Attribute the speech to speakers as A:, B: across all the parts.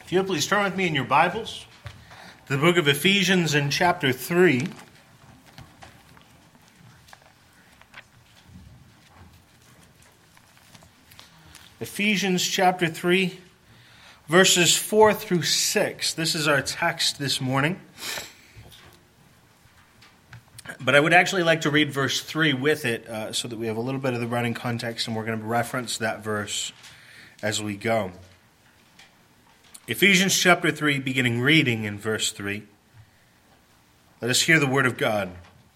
A: If you'll please turn with me in your Bibles to the book of Ephesians in chapter 3. Ephesians chapter 3, verses 4 through 6. This is our text this morning. But I would actually like to read verse 3 with it so that we have a little bit of the running context, and we're going to reference that verse as we go. Ephesians chapter 3, beginning reading in verse 3. Let us hear the word of God.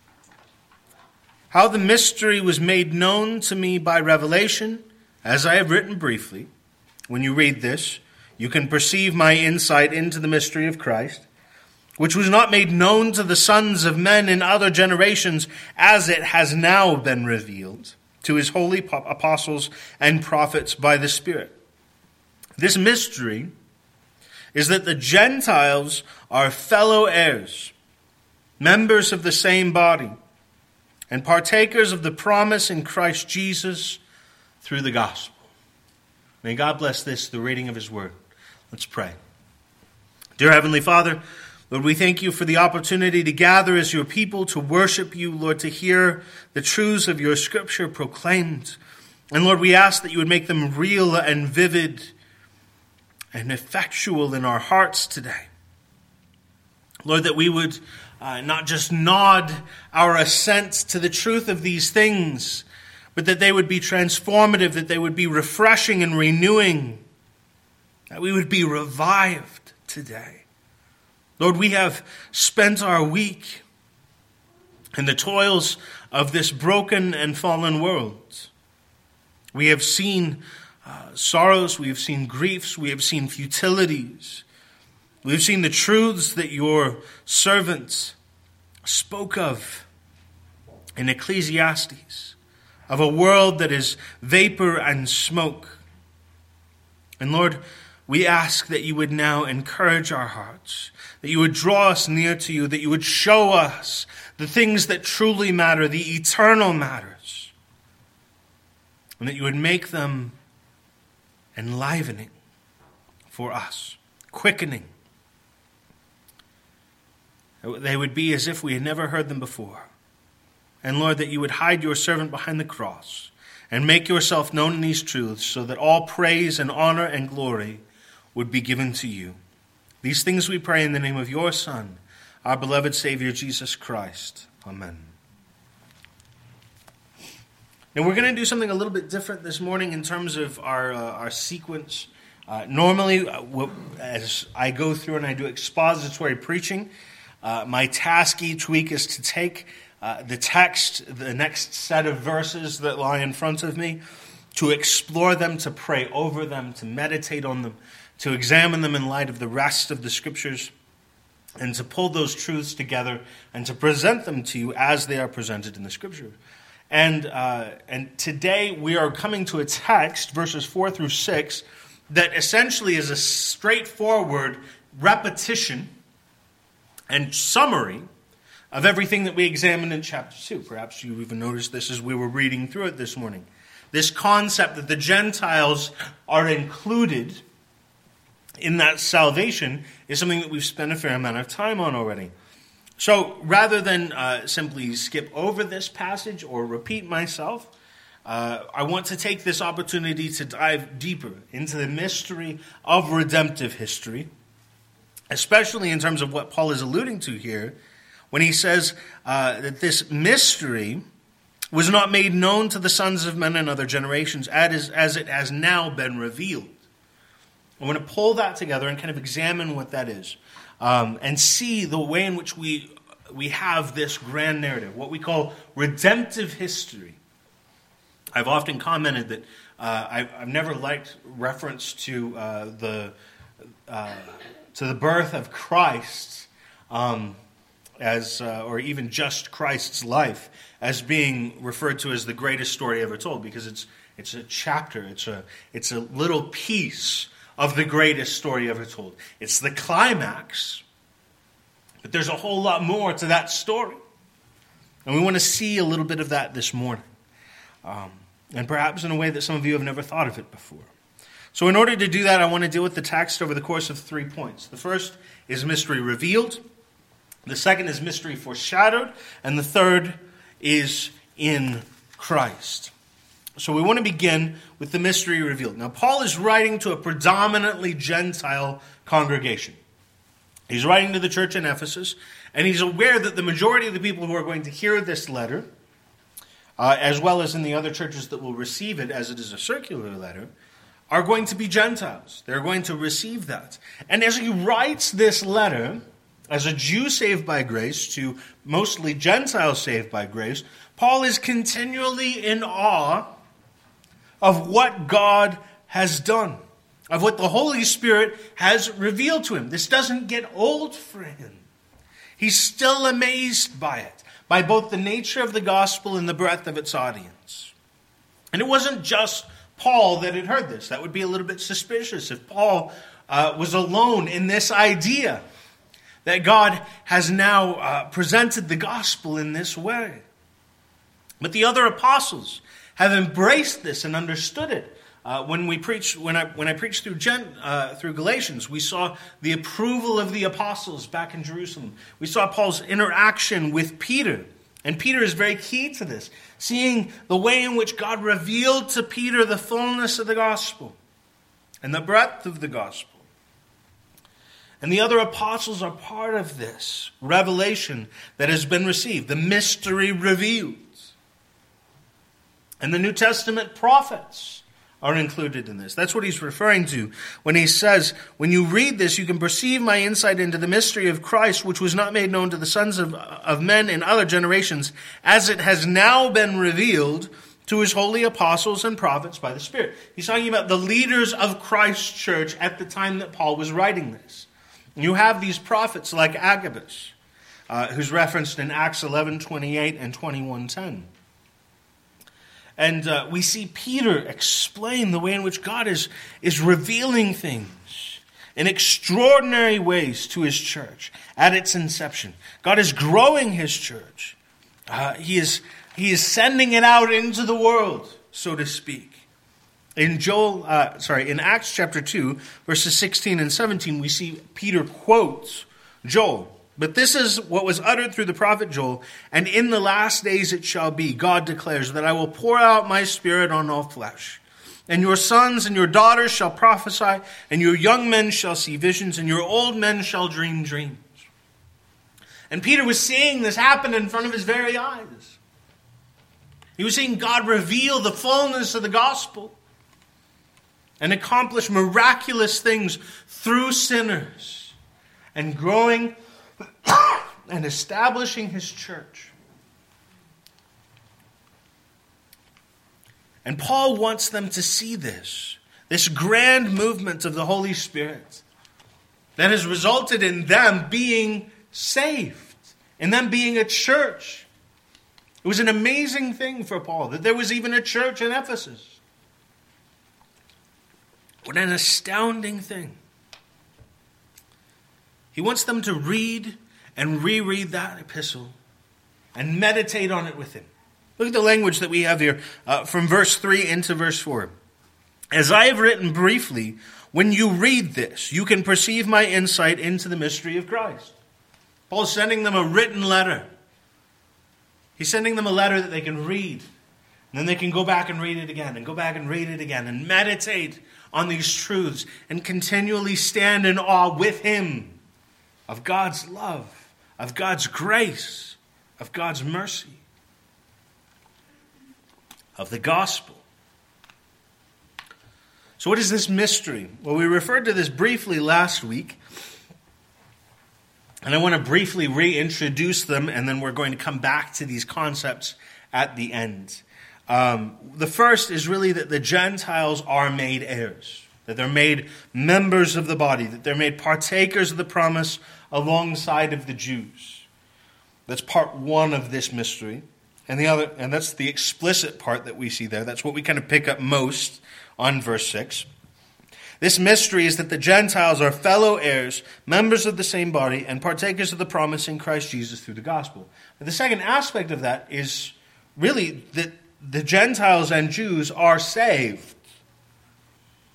A: How the mystery was made known to me by revelation, as I have written briefly. When you read this, you can perceive my insight into the mystery of Christ, which was not made known to the sons of men in other generations, as it has now been revealed to his holy apostles and prophets by the Spirit. This mystery is that the Gentiles are fellow heirs, members of the same body, and partakers of the promise in Christ Jesus through the gospel. May God bless this, the reading of his word. Let's pray. Dear Heavenly Father, Lord, we thank you for the opportunity to gather as your people to worship you, Lord, to hear the truths of your scripture proclaimed. And Lord, we ask that you would make them real and vivid and effectual in our hearts today. Lord, that we would not just nod our assent to the truth of these things, but that they would be transformative, that they would be refreshing and renewing, that we would be revived today. Lord, we have spent our week in the toils of this broken and fallen world. We have seen sorrows, we have seen griefs, we have seen futilities. We have seen the truths that your servants spoke of in Ecclesiastes, of a world that is vapor and smoke. And Lord, we ask that you would now encourage our hearts, that you would draw us near to you, that you would show us the things that truly matter, the eternal matters, and that you would make them enlivening for us, quickening. They would be as if we had never heard them before. And Lord, that you would hide your servant behind the cross and make yourself known in these truths so that all praise and honor and glory would be given to you. These things we pray in the name of your Son, our beloved Savior, Jesus Christ. Amen. Now we're going to do something a little bit different this morning in terms of our sequence. Normally, as I go through and I do expository preaching, my task each week is to take the text, the next set of verses that lie in front of me, to explore them, to pray over them, to meditate on them, to examine them in light of the rest of the Scriptures, and to pull those truths together and to present them to you as they are presented in the Scripture. And today we are coming to a text, verses 4 through 6, that essentially is a straightforward repetition and summary of everything that we examined in chapter 2. Perhaps you even noticed this as we were reading through it this morning. This concept that the Gentiles are included in that salvation is something that we've spent a fair amount of time on already. So rather than simply skip over this passage or repeat myself, I want to take this opportunity to dive deeper into the mystery of redemptive history, especially in terms of what Paul is alluding to here when he says that this mystery was not made known to the sons of men in other generations as it has now been revealed. I want to pull that together and kind of examine what that is. And see the way in which we have this grand narrative, what we call redemptive history. I've often commented that I've never liked reference to the birth of Christ or even just Christ's life as being referred to as the greatest story ever told, because it's a chapter, it's a little piece of the greatest story ever told. It's the climax, but there's a whole lot more to that story. And we want to see a little bit of that this morning. And perhaps in a way that some of you have never thought of it before. So in order to do that, I want to deal with the text over the course of 3 points. The first is mystery revealed. The second is mystery foreshadowed. And the third is in Christ. So we want to begin with the mystery revealed. Now, Paul is writing to a predominantly Gentile congregation. He's writing to the church in Ephesus, and he's aware that the majority of the people who are going to hear this letter, as well as in the other churches that will receive it as it is a circular letter, are going to be Gentiles. They're going to receive that. And as he writes this letter, as a Jew saved by grace to mostly Gentiles saved by grace, Paul is continually in awe of what God has done, of what the Holy Spirit has revealed to him. This doesn't get old for him. He's still amazed by it, by both the nature of the gospel and the breadth of its audience. And it wasn't just Paul that had heard this. That would be a little bit suspicious if Paul was alone in this idea that God has now presented the gospel in this way. But the other apostles have embraced this and understood it. When I preached through Galatians, we saw the approval of the apostles back in Jerusalem. We saw Paul's interaction with Peter. And Peter is very key to this, seeing the way in which God revealed to Peter the fullness of the gospel and the breadth of the gospel. And the other apostles are part of this revelation that has been received, the mystery revealed. And the New Testament prophets are included in this. That's what he's referring to when he says, when you read this, you can perceive my insight into the mystery of Christ, which was not made known to the sons of men in other generations, as it has now been revealed to his holy apostles and prophets by the Spirit. He's talking about the leaders of Christ's church at the time that Paul was writing this. You have these prophets like Agabus, who's referenced in Acts 11:28 and 21:10. And we see Peter explain the way in which God is revealing things in extraordinary ways to his church at its inception. God is growing his church. He is sending it out into the world, so to speak. In Acts chapter 2, verses 16 and 17, we see Peter quotes Joel. But this is what was uttered through the prophet Joel, and in the last days it shall be, God declares, that I will pour out my Spirit on all flesh. And your sons and your daughters shall prophesy, and your young men shall see visions, and your old men shall dream dreams. And Peter was seeing this happen in front of his very eyes. He was seeing God reveal the fullness of the gospel and accomplish miraculous things through sinners and growing and establishing his church. And Paul wants them to see this grand movement of the Holy Spirit that has resulted in them being saved, in them being a church. It was an amazing thing for Paul that there was even a church in Ephesus. What an astounding thing. He wants them to read and reread that epistle and meditate on it with him. Look at the language that we have here from verse 3 into verse 4. As I have written briefly, when you read this, you can perceive my insight into the mystery of Christ. Paul's sending them a written letter. He's sending them a letter that they can read. And then they can go back and read it again, and go back and read it again, and meditate on these truths, and continually stand in awe with him of God's love, of God's grace, of God's mercy, of the gospel. So what is this mystery? Well, we referred to this briefly last week, and I want to briefly reintroduce them, and then we're going to come back to these concepts at the end. The first is really that the Gentiles are made heirs, that they're made members of the body, that they're made partakers of the promise alongside of the Jews. That's part one of this mystery. And that's the explicit part that we see there. That's what we kind of pick up most on verse 6. This mystery is that the Gentiles are fellow heirs, members of the same body, and partakers of the promise in Christ Jesus through the gospel. But the second aspect of that is really that the Gentiles and Jews are saved.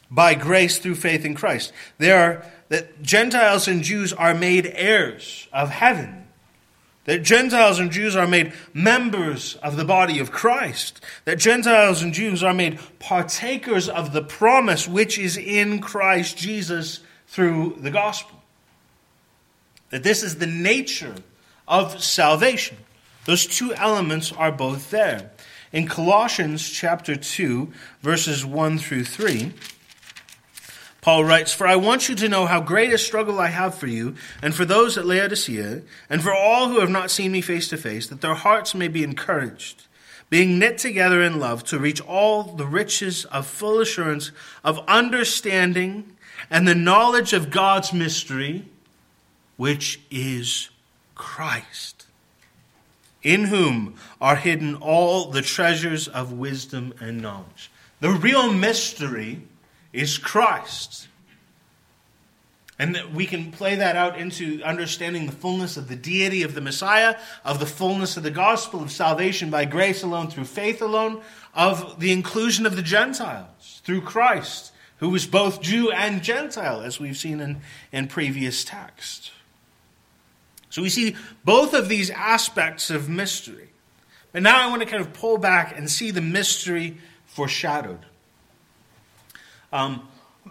A: by grace through faith in Christ. That Gentiles and Jews are made heirs of heaven. That Gentiles and Jews are made members of the body of Christ. That Gentiles and Jews are made partakers of the promise which is in Christ Jesus through the gospel. That this is the nature of salvation. Those two elements are both there. In Colossians chapter 2, verses 1 through 3, Paul writes, "For I want you to know how great a struggle I have for you, and for those at Laodicea, and for all who have not seen me face to face, that their hearts may be encouraged, being knit together in love, to reach all the riches of full assurance of understanding and the knowledge of God's mystery, which is Christ, in whom are hidden all the treasures of wisdom and knowledge." The real mystery is Christ. And that we can play that out into understanding the fullness of the deity of the Messiah, of the fullness of the gospel of salvation by grace alone, through faith alone, of the inclusion of the Gentiles through Christ, who was both Jew and Gentile, as we've seen in previous texts. So we see both of these aspects of mystery. But now I want to kind of pull back and see the mystery foreshadowed. I've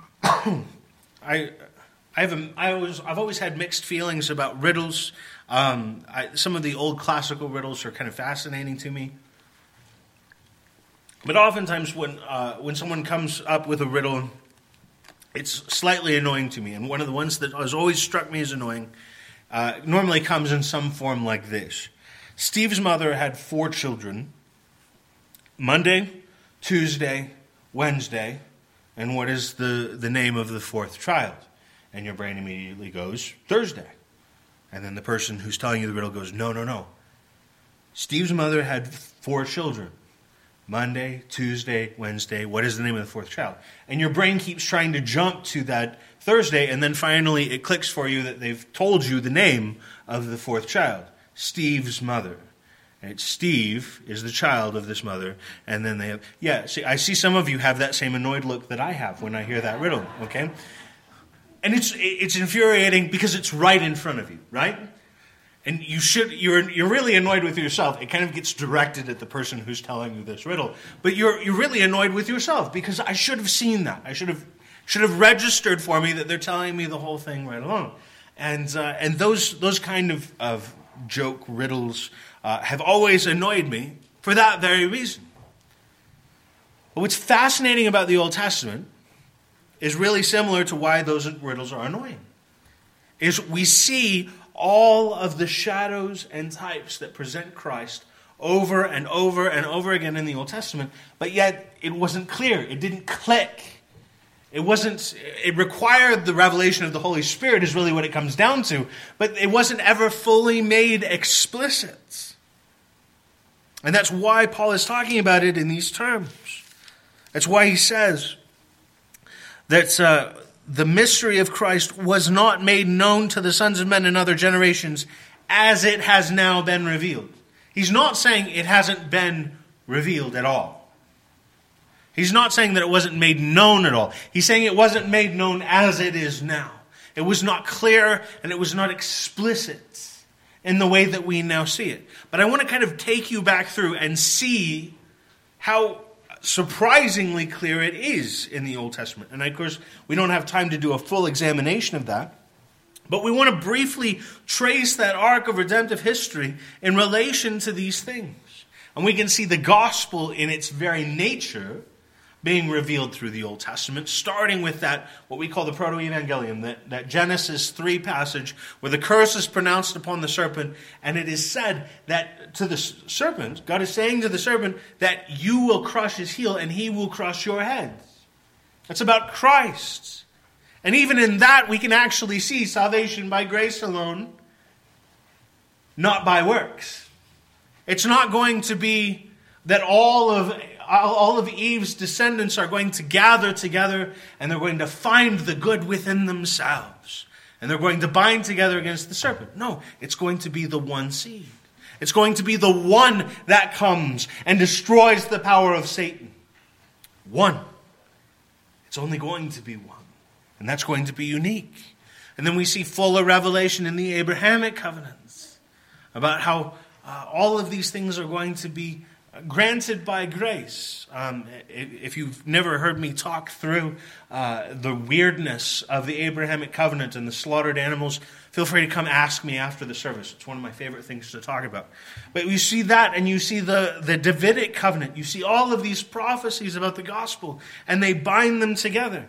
A: always had mixed feelings about riddles. Some of the old classical riddles are kind of fascinating to me. But oftentimes when someone comes up with a riddle, it's slightly annoying to me. And one of the ones that has always struck me as annoying normally comes in some form like this. Steve's mother had 4 children: Monday, Tuesday, Wednesday, and what is the name of the 4th child? And your brain immediately goes, Thursday. And then the person who's telling you the riddle goes, no. Steve's mother had 4 children: Monday, Tuesday, Wednesday. What is the name of the 4th child? And your brain keeps trying to jump to that Thursday, and then finally it clicks for you that they've told you the name of the 4th child: Steve's mother. And Steve is the child of this mother. And then they have, I see some of you have that same annoyed look that I have when I hear that riddle, okay? And it's infuriating because it's right in front of you, right? And you're really annoyed with yourself. It kind of gets directed at the person who's telling you this riddle. But you're really annoyed with yourself because I should have seen that. I should have registered for me that they're telling me the whole thing right along. And those kind of joke riddles have always annoyed me for that very reason. But what's fascinating about the Old Testament is really similar to why those riddles are annoying. Is we see all of the shadows and types that present Christ over and over and over again in the Old Testament, but yet it wasn't clear. It didn't click. It required the revelation of the Holy Spirit is really what it comes down to, but it wasn't ever fully made explicit. And that's why Paul is talking about it in these terms. That's why he says that the mystery of Christ was not made known to the sons of men in other generations as it has now been revealed. He's not saying it hasn't been revealed at all. He's not saying that it wasn't made known at all. He's saying it wasn't made known as it is now. It was not clear and it was not explicit in the way that we now see it. But I want to kind of take you back through and see how surprisingly clear it is in the Old Testament. And of course, we don't have time to do a full examination of that. But we want to briefly trace that arc of redemptive history in relation to these things. And we can see the gospel in its very nature being revealed through the Old Testament, starting with that, what we call the Proto-Evangelium, that Genesis 3 passage where the curse is pronounced upon the serpent, and it is said that to the serpent, God is saying to the serpent that you will crush his heel and he will crush your head. That's about Christ. And even in that, we can actually see salvation by grace alone, not by works. It's not going to be that all of Eve's descendants are going to gather together and they're going to find the good within themselves. And they're going to bind together against the serpent. No, it's going to be the one seed. It's going to be the one that comes and destroys the power of Satan. One. It's only going to be one. And that's going to be unique. And then we see fuller revelation in the Abrahamic covenants about how all of these things are going to be granted by grace. If you've never heard me talk through the weirdness of the Abrahamic covenant and the slaughtered animals, feel free to come ask me after the service. It's one of my favorite things to talk about. But you see that, and you see the Davidic covenant. You see all of these prophecies about the gospel, and they bind them together.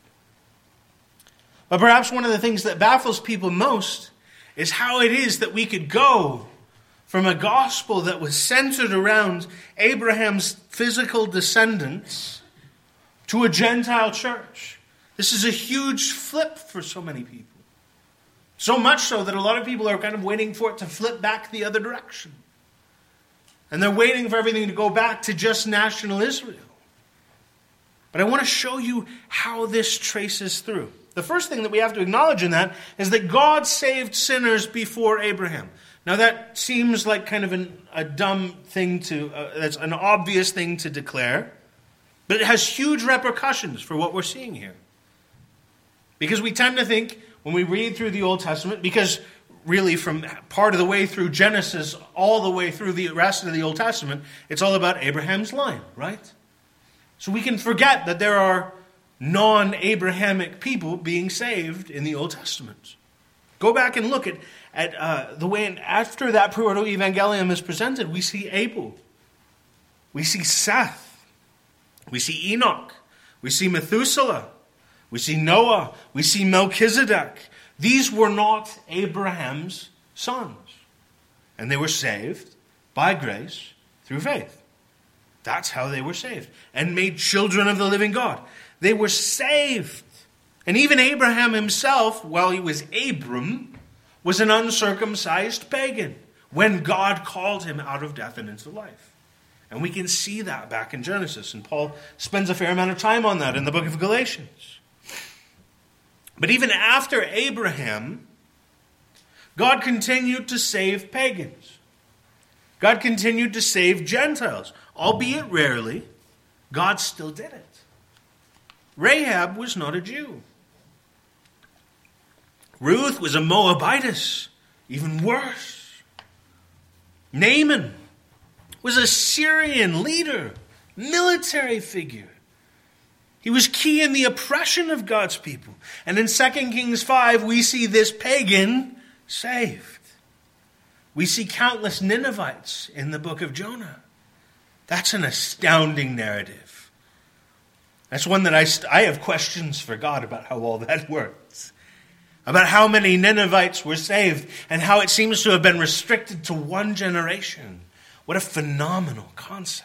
A: But perhaps one of the things that baffles people most is how it is that we could go from a gospel that was centered around Abraham's physical descendants to a Gentile church. This is a huge flip for so many people. So much so that a lot of people are kind of waiting for it to flip back the other direction. And they're waiting for everything to go back to just national Israel. But I want to show you how this traces through. The first thing that we have to acknowledge in that is that God saved sinners before Abraham. Now that seems like kind of a dumb thing that's an obvious thing to declare, but it has huge repercussions for what we're seeing here. Because we tend to think, when we read through the Old Testament, because really from part of the way through Genesis all the way through the rest of the Old Testament, it's all about Abraham's line, right? So we can forget that there are non-Abrahamic people being saved in the Old Testament. Go back and look at the way after that proto-evangelium is presented, we see Abel, we see Seth, we see Enoch, we see Methuselah, we see Noah, we see Melchizedek. These were not Abraham's sons, and they were saved by grace through faith. That's how they were saved and made children of the living God. They were saved. And even Abraham himself, while he was Abram, was an uncircumcised pagan when God called him out of death and into life. And we can see that back in Genesis. And Paul spends a fair amount of time on that in the book of Galatians. But even after Abraham, God continued to save pagans. God continued to save Gentiles. Albeit rarely, God still did it. Rahab was not a Jew. Ruth was a Moabitess, even worse. Naaman was a Syrian leader, military figure. He was key in the oppression of God's people. And in 2 Kings 5, we see this pagan saved. We see countless Ninevites in the book of Jonah. That's an astounding narrative. That's one that I have questions for God about how all that works. About how many Ninevites were saved and how it seems to have been restricted to one generation. What a phenomenal concept.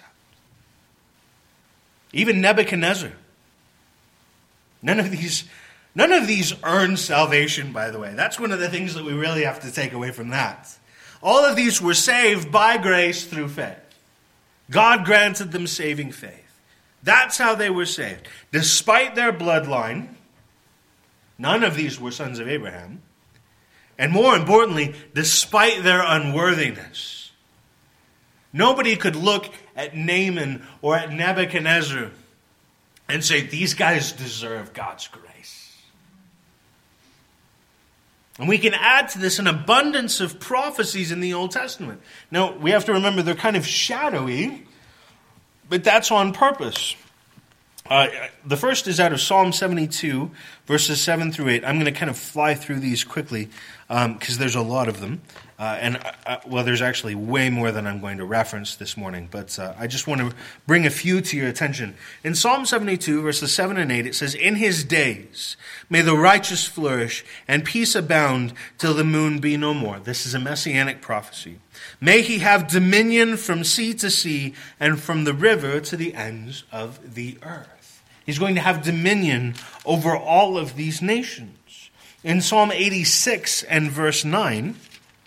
A: Even Nebuchadnezzar. None of these earned salvation, by the way. That's one of the things that we really have to take away from that. All of these were saved by grace through faith. God granted them saving faith. That's how they were saved. Despite their bloodline, none of these were sons of Abraham. And more importantly, despite their unworthiness. Nobody could look at Naaman or at Nebuchadnezzar and say, these guys deserve God's grace. And we can add to this an abundance of prophecies in the Old Testament. Now, we have to remember they're kind of shadowy, but that's on purpose. The first is out of Psalm 72, verses 7 through 8. I'm going to kind of fly through these quickly because there's a lot of them. There's actually way more than I'm going to reference this morning, but I just want to bring a few to your attention. In Psalm 72, verses 7 and 8, it says, "In his days may the righteous flourish, and peace abound till the moon be no more." This is a messianic prophecy. "May he have dominion from sea to sea, and from the river to the ends of the earth." He's going to have dominion over all of these nations. In Psalm 86 and verse 9,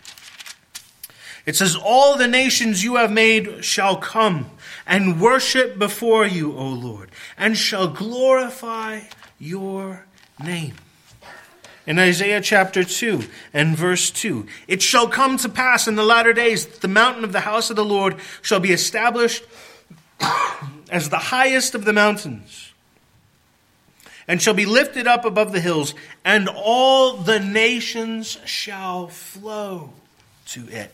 A: it says, "All the nations you have made shall come and worship before you, O Lord, and shall glorify your name." In Isaiah chapter 2 and verse 2, "It shall come to pass in the latter days that the mountain of the house of the Lord shall be established as the highest of the mountains, and shall be lifted up above the hills, and all the nations shall flow to it.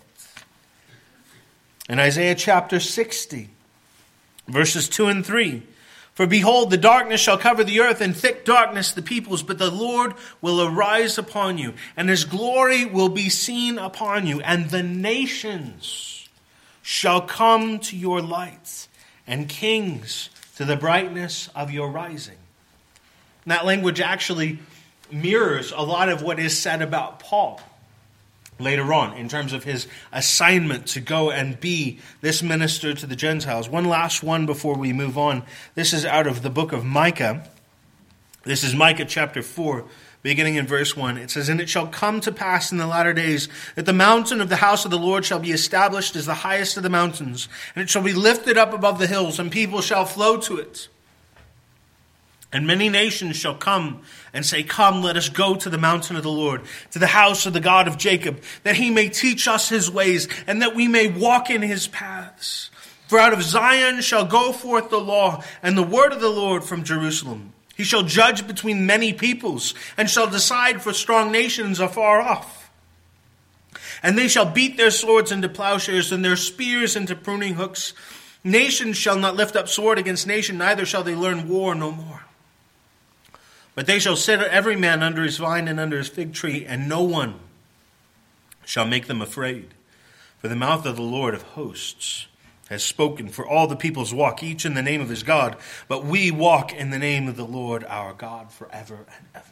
A: In Isaiah chapter 60, verses 2 and 3, for behold, the darkness shall cover the earth, and thick darkness the peoples, but the Lord will arise upon you, and his glory will be seen upon you, and the nations shall come to your light, and kings to the brightness of your rising. And that language actually mirrors a lot of what is said about Paul later on in terms of his assignment to go and be this minister to the Gentiles. One last one before we move on. This is out of the book of Micah. This is Micah chapter 4, beginning in verse 1. It says, and it shall come to pass in the latter days that the mountain of the house of the Lord shall be established as the highest of the mountains, and it shall be lifted up above the hills, and people shall flow to it. And many nations shall come and say, come, let us go to the mountain of the Lord, to the house of the God of Jacob, that he may teach us his ways, and that we may walk in his paths. For out of Zion shall go forth the law, and the word of the Lord from Jerusalem. He shall judge between many peoples, and shall decide for strong nations afar off. And they shall beat their swords into plowshares, and their spears into pruning hooks. Nation shall not lift up sword against nation, neither shall they learn war no more. But they shall sit every man under his vine and under his fig tree, and no one shall make them afraid. For the mouth of the Lord of hosts has spoken, for all the peoples walk, each in the name of his God, but we walk in the name of the Lord our God forever and ever.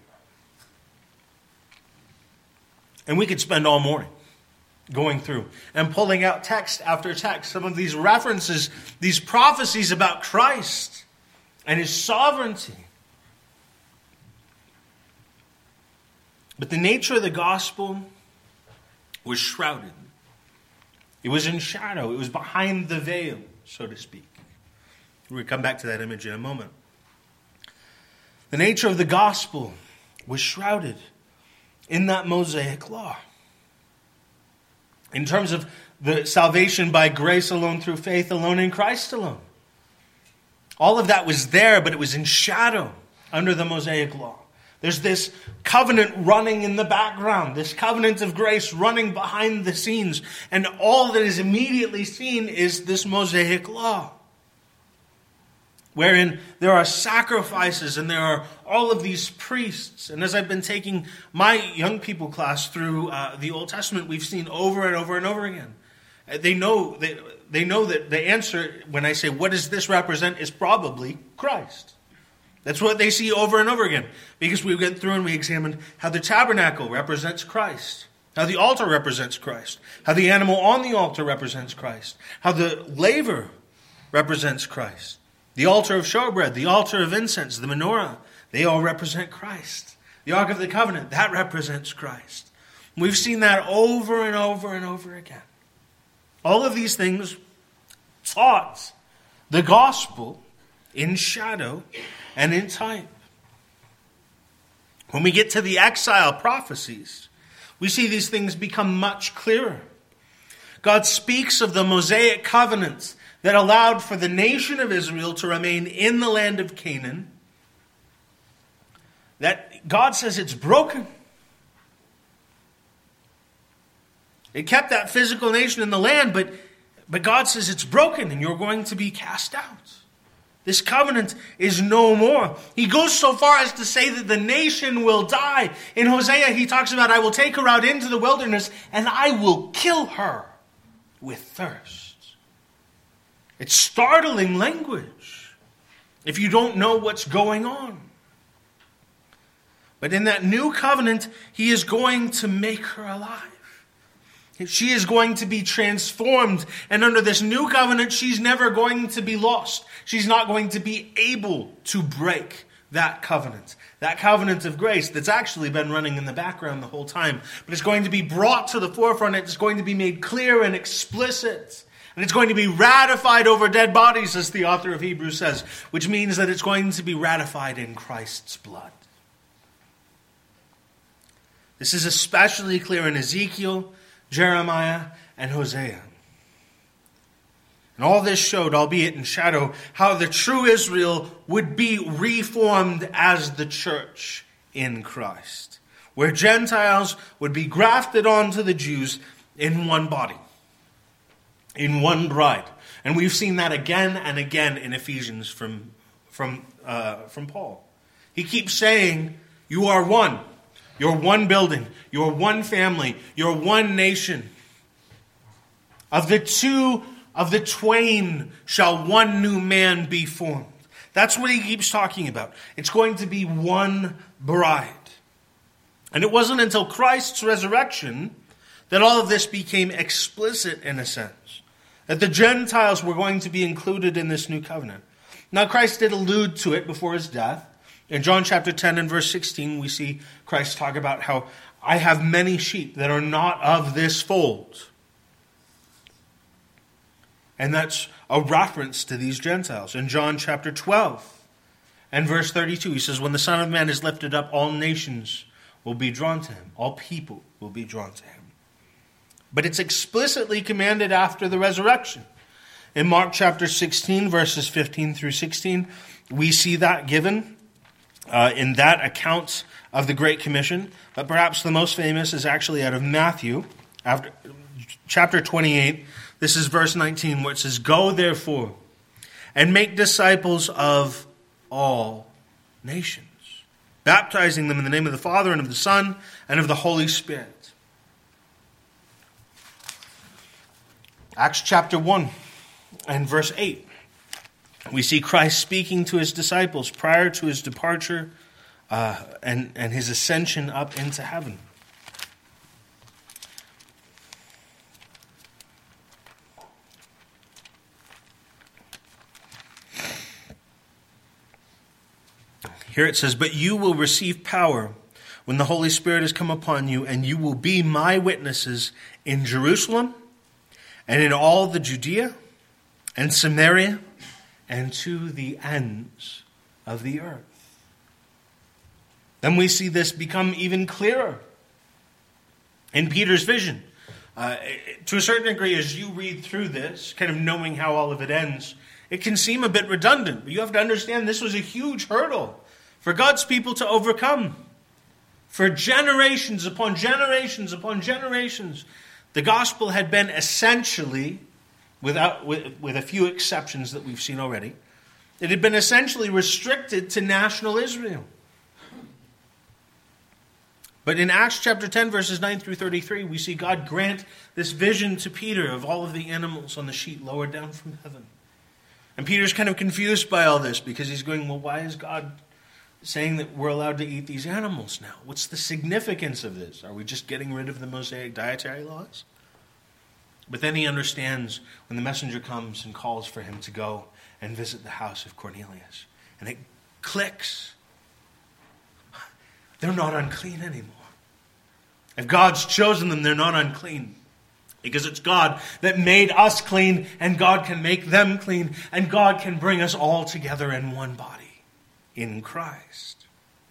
A: And we could spend all morning going through and pulling out text after text, some of these references, these prophecies about Christ and his sovereignty. But the nature of the gospel was shrouded. It was in shadow. It was behind the veil, so to speak. We'll come back to that image in a moment. The nature of the gospel was shrouded in that Mosaic law. In terms of the salvation by grace alone, through faith alone, in Christ alone. All of that was there, but it was in shadow under the Mosaic law. There's this covenant running in the background, this covenant of grace running behind the scenes. And all that is immediately seen is this Mosaic law, wherein there are sacrifices and there are all of these priests. And as I've been taking my young people class through the Old Testament, we've seen over and over and over again. They know that the answer, when I say, what does this represent, is probably Christ. That's what they see over and over again. Because we went through and we examined how the tabernacle represents Christ. How the altar represents Christ. How the animal on the altar represents Christ. How the laver represents Christ. The altar of showbread, the altar of incense, the menorah, they all represent Christ. The Ark of the Covenant, that represents Christ. We've seen that over and over and over again. All of these things taught the gospel in shadow and in type. When we get to the exile prophecies, we see these things become much clearer. God speaks of the Mosaic covenants that allowed for the nation of Israel to remain in the land of Canaan. That God says it's broken. It kept that physical nation in the land, but God says it's broken and you're going to be cast out. This covenant is no more. He goes so far as to say that the nation will die. In Hosea, he talks about, I will take her out into the wilderness and I will kill her with thirst. It's startling language if you don't know what's going on. But in that new covenant, he is going to make her alive. She is going to be transformed. And under this new covenant, she's never going to be lost. She's not going to be able to break that covenant. That covenant of grace that's actually been running in the background the whole time. But it's going to be brought to the forefront. It's going to be made clear and explicit. And it's going to be ratified over dead bodies, as the author of Hebrews says. Which means that it's going to be ratified in Christ's blood. This is especially clear in Ezekiel, Jeremiah, and Hosea. And all this showed, albeit in shadow, how the true Israel would be reformed as the church in Christ, where Gentiles would be grafted onto the Jews in one body, in one bride. And we've seen that again and again in Ephesians from Paul. He keeps saying, you are one. You're one building. You're one family. You're one nation. Of the twain shall one new man be formed. That's what he keeps talking about. It's going to be one bride. And it wasn't until Christ's resurrection that all of this became explicit in a sense. That the Gentiles were going to be included in this new covenant. Now Christ did allude to it before his death. In John chapter 10 and verse 16, we see Christ talk about how I have many sheep that are not of this fold. And that's a reference to these Gentiles. In John chapter 12 and verse 32, he says, when the Son of Man is lifted up, all nations will be drawn to him. All people will be drawn to him. But it's explicitly commanded after the resurrection. In Mark chapter 16, verses 15 through 16, we see that given in that account of the Great Commission. But perhaps the most famous is actually out of Matthew, after chapter 28. This is verse 19, where it says, go therefore and make disciples of all nations, baptizing them in the name of the Father and of the Son and of the Holy Spirit. Acts chapter 1 and verse 8. We see Christ speaking to his disciples prior to his departure and his ascension up into heaven. Here it says, but you will receive power when the Holy Spirit has come upon you, and you will be my witnesses in Jerusalem and in all the Judea and Samaria and to the ends of the earth. Then we see this become even clearer in Peter's vision. To a certain degree, as you read through this, kind of knowing how all of it ends, it can seem a bit redundant. But you have to understand this was a huge hurdle for God's people to overcome. For generations upon generations upon generations, the gospel had been essentially, with a few exceptions that we've seen already, it had been essentially restricted to national Israel. But in Acts chapter 10, verses 9 through 33, we see God grant this vision to Peter of all of the animals on the sheet lowered down from heaven. And Peter's kind of confused by all this because he's going, well, why is God saying that we're allowed to eat these animals now? What's the significance of this? Are we just getting rid of the Mosaic dietary laws? But then he understands when the messenger comes and calls for him to go and visit the house of Cornelius. And it clicks. They're not unclean anymore. If God's chosen them, they're not unclean. Because it's God that made us clean, and God can make them clean, and God can bring us all together in one body in Christ.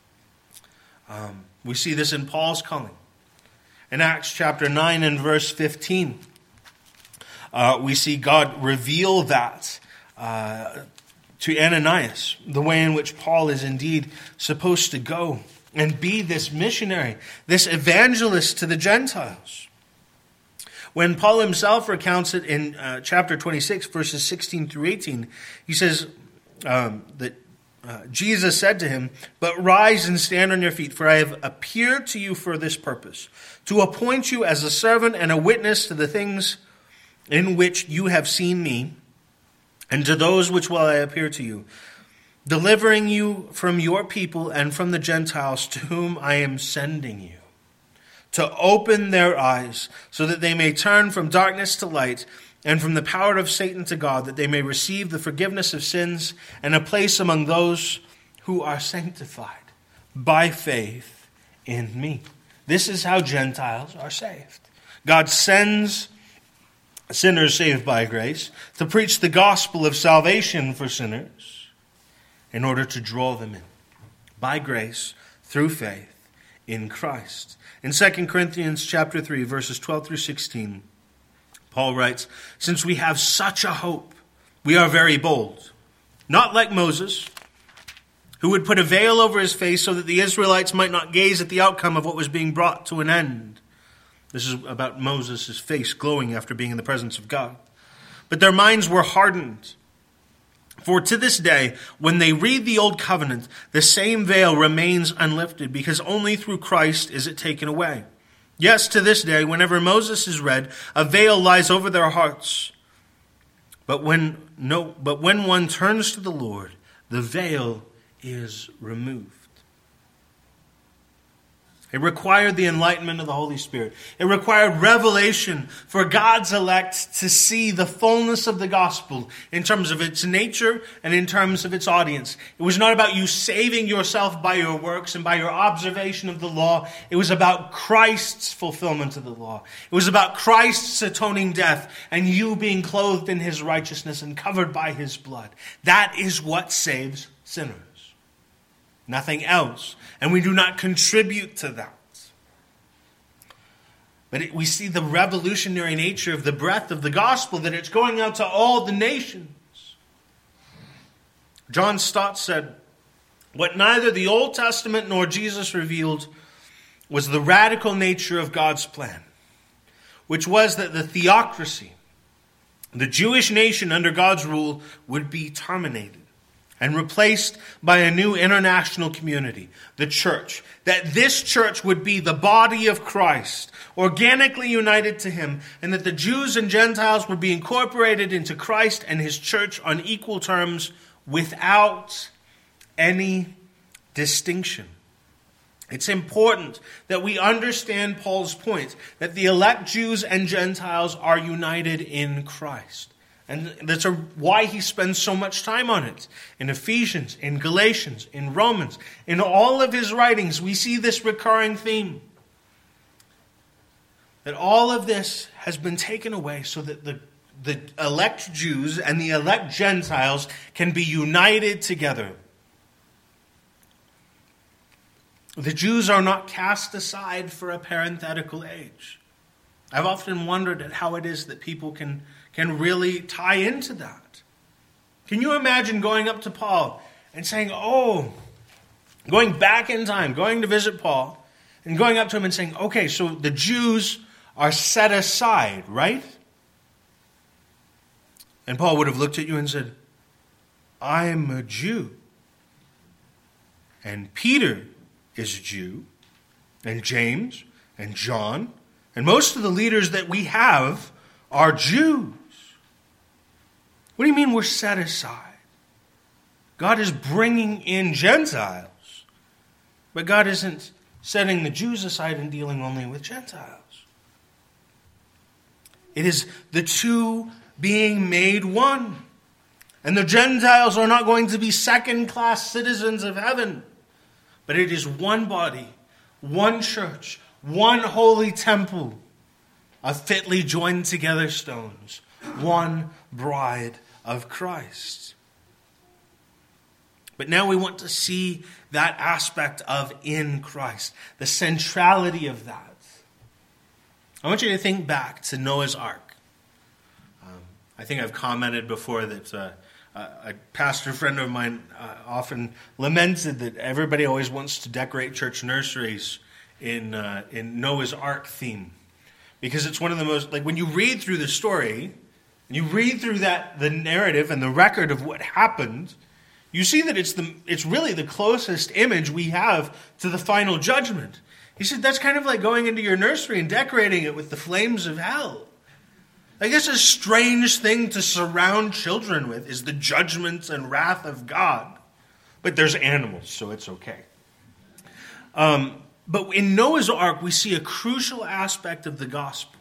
A: We see this in Paul's calling. In Acts chapter 9 and verse 15, we see God reveal that to Ananias, the way in which Paul is indeed supposed to go and be this missionary, this evangelist to the Gentiles. When Paul himself recounts it in chapter 26, verses 16 through 18, he says that Jesus said to him, but rise and stand on your feet, for I have appeared to you for this purpose, to appoint you as a servant and a witness to the things in which you have seen me, and to those which will I appear to you, delivering you from your people and from the Gentiles to whom I am sending you, to open their eyes so that they may turn from darkness to light and from the power of Satan to God, that they may receive the forgiveness of sins and a place among those who are sanctified by faith in me. This is how Gentiles are saved. God sends sinners saved by grace to preach the gospel of salvation for sinners in order to draw them in by grace through faith in Christ. In 2 Corinthians chapter 3, verses 12 through 16, Paul writes, "Since we have such a hope, we are very bold. Not like Moses, who would put a veil over his face so that the Israelites might not gaze at the outcome of what was being brought to an end." This is about Moses' face glowing after being in the presence of God. "But their minds were hardened. For to this day, when they read the Old Covenant, the same veil remains unlifted, because only through Christ is it taken away. Yes, to this day, whenever Moses is read, a veil lies over their hearts. But when one turns to the Lord, the veil is removed." It required the enlightenment of the Holy Spirit. It required revelation for God's elect to see the fullness of the gospel in terms of its nature and in terms of its audience. It was not about you saving yourself by your works and by your observation of the law. It was about Christ's fulfillment of the law. It was about Christ's atoning death and you being clothed in his righteousness and covered by his blood. That is what saves sinners. Nothing else. And we do not contribute to that. But we see the revolutionary nature of the breadth of the gospel, that it's going out to all the nations. John Stott said, "What neither the Old Testament nor Jesus revealed was the radical nature of God's plan, which was that the theocracy, the Jewish nation under God's rule, would be terminated and replaced by a new international community, the church. That this church would be the body of Christ, organically united to him, and that the Jews and Gentiles would be incorporated into Christ and his church on equal terms without any distinction." It's important that we understand Paul's point, that the elect Jews and Gentiles are united in Christ. And that's why he spends so much time on it. In Ephesians, in Galatians, in Romans, in all of his writings, we see this recurring theme. That all of this has been taken away so that the elect Jews and the elect Gentiles can be united together. The Jews are not cast aside for a parenthetical age. I've often wondered at how it is that people can really tie into that. Can you imagine going up to Paul and saying, going back in time, going to visit Paul, and going up to him and saying, "Okay, so the Jews are set aside, right?" And Paul would have looked at you and said, "I'm a Jew. And Peter is a Jew, and James, and John, and most of the leaders that we have are Jews." What do you mean we're set aside? God is bringing in Gentiles, but God isn't setting the Jews aside and dealing only with Gentiles. It is the two being made one. And the Gentiles are not going to be second-class citizens of heaven, but it is one body, one church, one holy temple of fitly joined together stones, one bride of Christ. But now we want to see that aspect of in Christ, the centrality of that. I want you to think back to Noah's Ark. I think I've commented before that a pastor friend of mine often lamented that everybody always wants to decorate church nurseries in Noah's Ark theme. Because it's one of the most, like when you read through the story, and you read through the narrative and the record of what happened, you see that it's really the closest image we have to the final judgment. He said that's kind of like going into your nursery and decorating it with the flames of hell. I guess a strange thing to surround children with is the judgment and wrath of God. But there's animals, so it's okay. But in Noah's Ark, we see a crucial aspect of the gospel.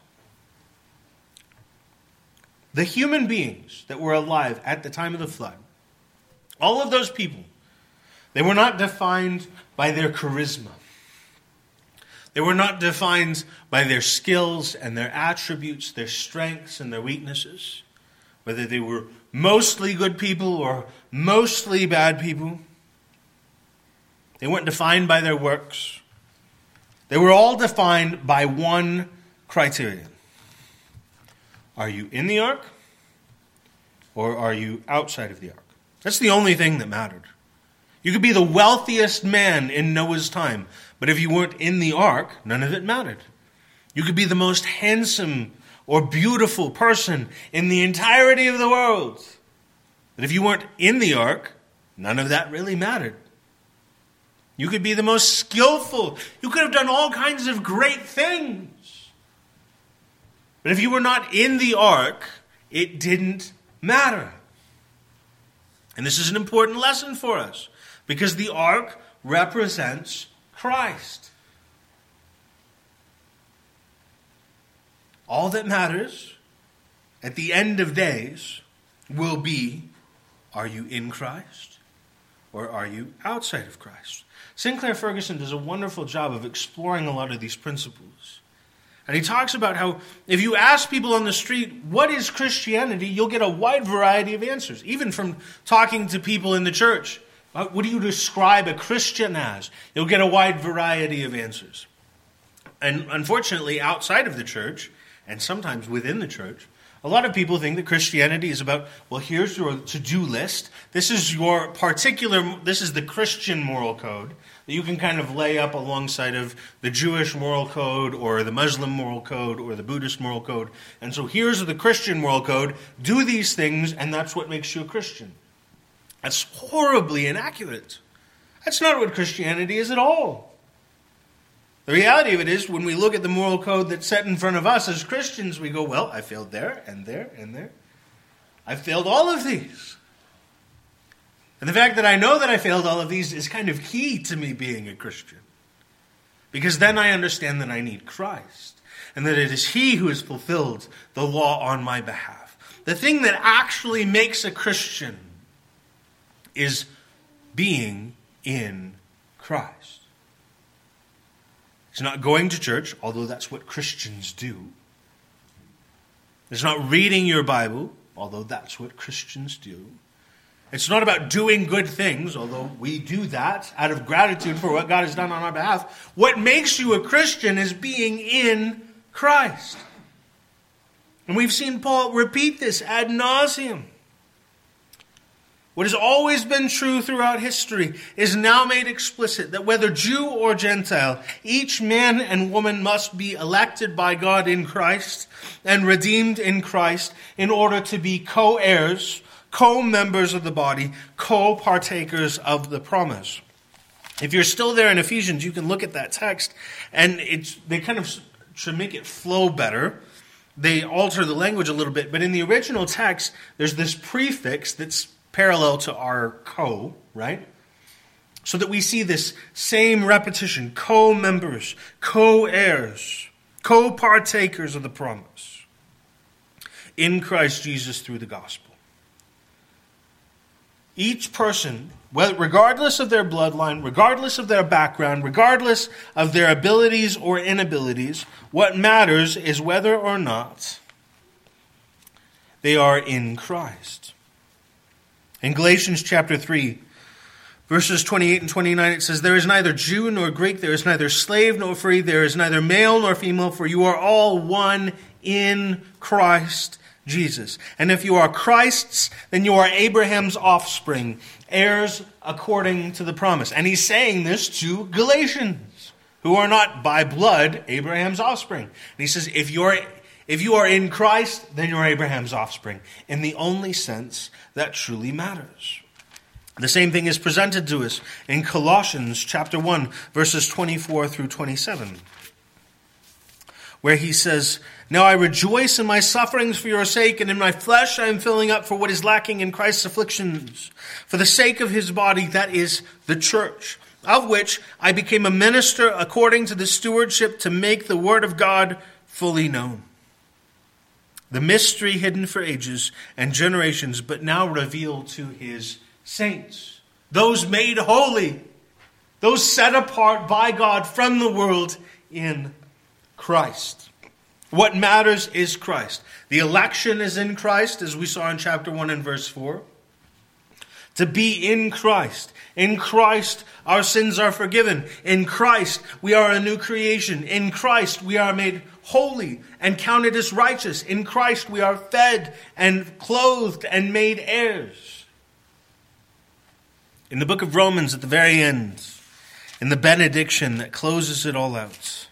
A: The human beings that were alive at the time of the flood, all of those people, they were not defined by their charisma. They were not defined by their skills and their attributes, their strengths and their weaknesses, whether they were mostly good people or mostly bad people. They weren't defined by their works. They were all defined by one criterion. Are you in the ark? Or are you outside of the ark? That's the only thing that mattered. You could be the wealthiest man in Noah's time, but if you weren't in the ark, none of it mattered. You could be the most handsome or beautiful person in the entirety of the world, but if you weren't in the ark, none of that really mattered. You could be the most skillful. You could have done all kinds of great things. But if you were not in the ark, it didn't matter. And this is an important lesson for us, because the ark represents Christ. All that matters at the end of days will be, are you in Christ or are you outside of Christ? Sinclair Ferguson does a wonderful job of exploring a lot of these principles. And he talks about how if you ask people on the street, what is Christianity, you'll get a wide variety of answers. Even from talking to people in the church. What do you describe a Christian as? You'll get a wide variety of answers. And unfortunately, outside of the church, and sometimes within the church, a lot of people think that Christianity is about, well, here's your to-do list. This is the Christian moral code that you can kind of lay up alongside of the Jewish moral code or the Muslim moral code or the Buddhist moral code. And so here's the Christian moral code. Do these things, and that's what makes you a Christian. That's horribly inaccurate. That's not what Christianity is at all. The reality of it is, when we look at the moral code that's set in front of us as Christians, we go, well, I failed there, and there, and there. I failed all of these. And the fact that I know that I failed all of these is kind of key to me being a Christian. Because then I understand that I need Christ, and that it is He who has fulfilled the law on my behalf. The thing that actually makes a Christian is being in Christ. It's not going to church, although that's what Christians do. It's not reading your Bible, although that's what Christians do. It's not about doing good things, although we do that out of gratitude for what God has done on our behalf. What makes you a Christian is being in Christ. And we've seen Paul repeat this ad nauseum. What has always been true throughout history is now made explicit, that whether Jew or Gentile, each man and woman must be elected by God in Christ and redeemed in Christ in order to be co-heirs, co-members of the body, co-partakers of the promise. If you're still there in Ephesians, you can look at that text, and they kind of, to make it flow better, they alter the language a little bit. But in the original text, there's this prefix that's parallel to our co, right? So that we see this same repetition, co-members, co-heirs, co-partakers of the promise in Christ Jesus through the gospel. Each person, regardless of their bloodline, regardless of their background, regardless of their abilities or inabilities, what matters is whether or not they are in Christ. In Galatians chapter 3, verses 28 and 29, it says, "There is neither Jew nor Greek, there is neither slave nor free, there is neither male nor female, for you are all one in Christ Jesus. And if you are Christ's, then you are Abraham's offspring, heirs according to the promise." And he's saying this to Galatians, who are not by blood Abraham's offspring. And he says, if you are in Christ, then you're Abraham's offspring, in the only sense that truly matters. The same thing is presented to us in Colossians chapter 1, verses 24 through 27, where he says, "Now I rejoice in my sufferings for your sake, and in my flesh I am filling up for what is lacking in Christ's afflictions, for the sake of his body, that is the church, of which I became a minister according to the stewardship to make the word of God fully known. The mystery hidden for ages and generations, but now revealed to his saints." Those made holy, those set apart by God from the world in Christ. What matters is Christ. The election is in Christ, as we saw in chapter 1 and verse 4. To be in Christ. In Christ, our sins are forgiven. In Christ, we are a new creation. In Christ, we are made holy and counted as righteous. In Christ, we are fed and clothed and made heirs. In the book of Romans, at the very end, in the benediction that closes it all out,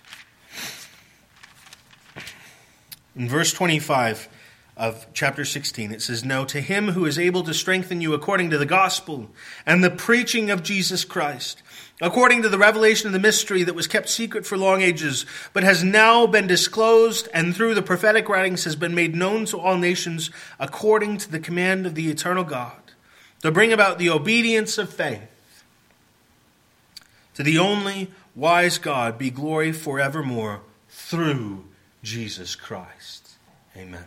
A: in verse 25 of chapter 16, it says, "Now to him who is able to strengthen you according to the gospel and the preaching of Jesus Christ, according to the revelation of the mystery that was kept secret for long ages, but has now been disclosed and through the prophetic writings has been made known to all nations according to the command of the eternal God, to bring about the obedience of faith. To the only wise God be glory forevermore through Jesus Christ." Amen.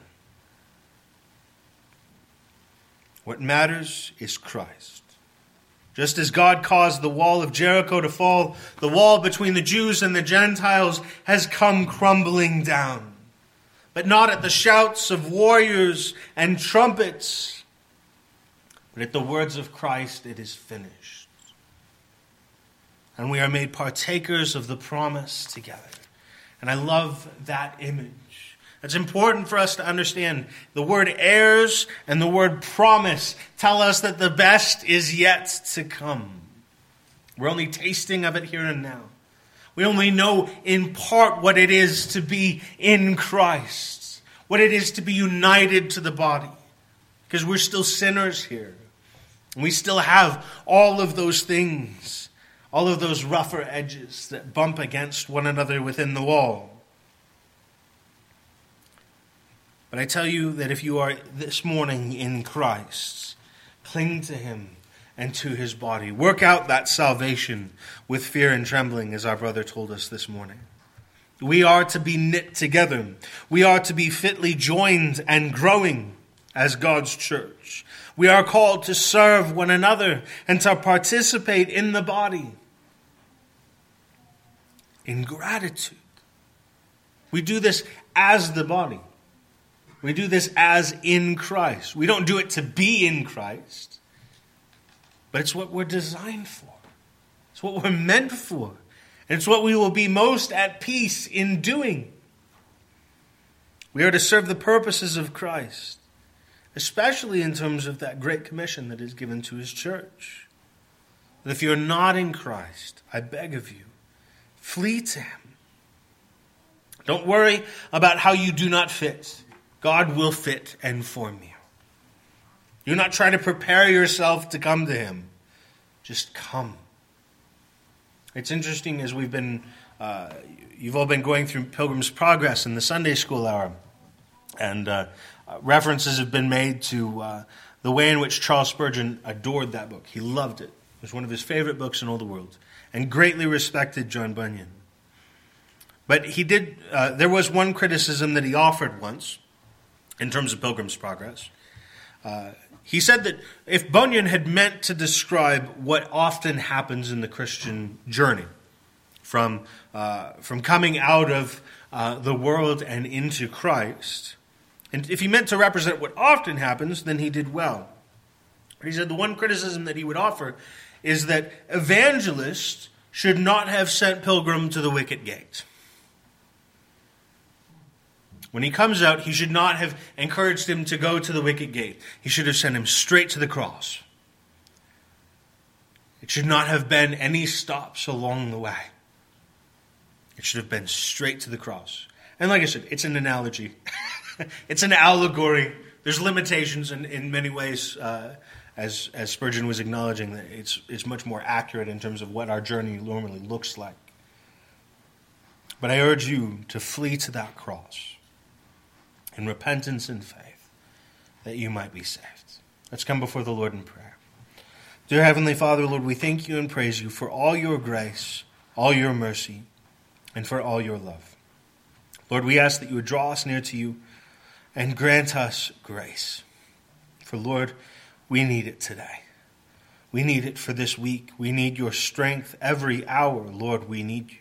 A: What matters is Christ. Just as God caused the wall of Jericho to fall, the wall between the Jews and the Gentiles has come crumbling down. But not at the shouts of warriors and trumpets, but at the words of Christ, "It is finished." And we are made partakers of the promise together. And I love that image. It's important for us to understand the word heirs and the word promise tell us that the best is yet to come. We're only tasting of it here and now. We only know in part what it is to be in Christ, what it is to be united to the body, because we're still sinners here. And we still have all of those things, all of those rougher edges that bump against one another within the wall. But I tell you that if you are this morning in Christ, cling to him and to his body. Work out that salvation with fear and trembling, as our brother told us this morning. We are to be knit together. We are to be fitly joined and growing as God's church. We are called to serve one another and to participate in the body in gratitude. We do this as the body. We do this as in Christ. We don't do it to be in Christ, but it's what we're designed for. It's what we're meant for. And it's what we will be most at peace in doing. We are to serve the purposes of Christ, especially in terms of that great commission that is given to his church. But if you're not in Christ, I beg of you, flee to him. Don't worry about how you do not fit. God will fit and form you. Do not try to prepare yourself to come to him. Just come. It's interesting as we've been, you've all been going through Pilgrim's Progress in the Sunday school hour. And references have been made to the way in which Charles Spurgeon adored that book. He loved it. It was one of his favorite books in all the world. And greatly respected John Bunyan. But he did, there was one criticism that he offered once, in terms of Pilgrim's Progress. He said that if Bunyan had meant to describe what often happens in the Christian journey, from coming out of the world and into Christ, and if he meant to represent what often happens, then he did well. But he said the one criticism that he would offer is that evangelists should not have sent Pilgrim to the wicket gate. When he comes out, he should not have encouraged him to go to the wicket gate. He should have sent him straight to the cross. It should not have been any stops along the way. It should have been straight to the cross. And like I said, it's an analogy. It's an allegory. There's limitations in many ways, as Spurgeon was acknowledging, that it's much more accurate in terms of what our journey normally looks like. But I urge you to flee to that cross in repentance and faith, that you might be saved. Let's come before the Lord in prayer. Dear Heavenly Father, Lord, we thank you and praise you for all your grace, all your mercy, and for all your love. Lord, we ask that you would draw us near to you and grant us grace. For Lord, we need it today. We need it for this week. We need your strength every hour. Lord, we need you.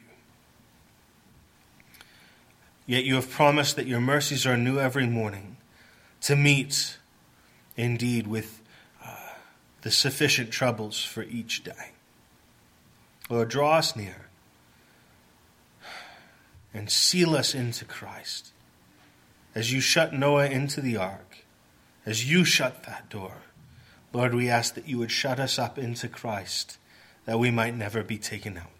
A: Yet you have promised that your mercies are new every morning, to meet indeed with the sufficient troubles for each day. Lord, draw us near and seal us into Christ. As you shut Noah into the ark, as you shut that door, Lord, we ask that you would shut us up into Christ, that we might never be taken out.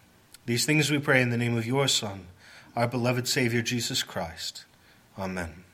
A: These things we pray in the name of your Son, our beloved Savior, Jesus Christ. Amen.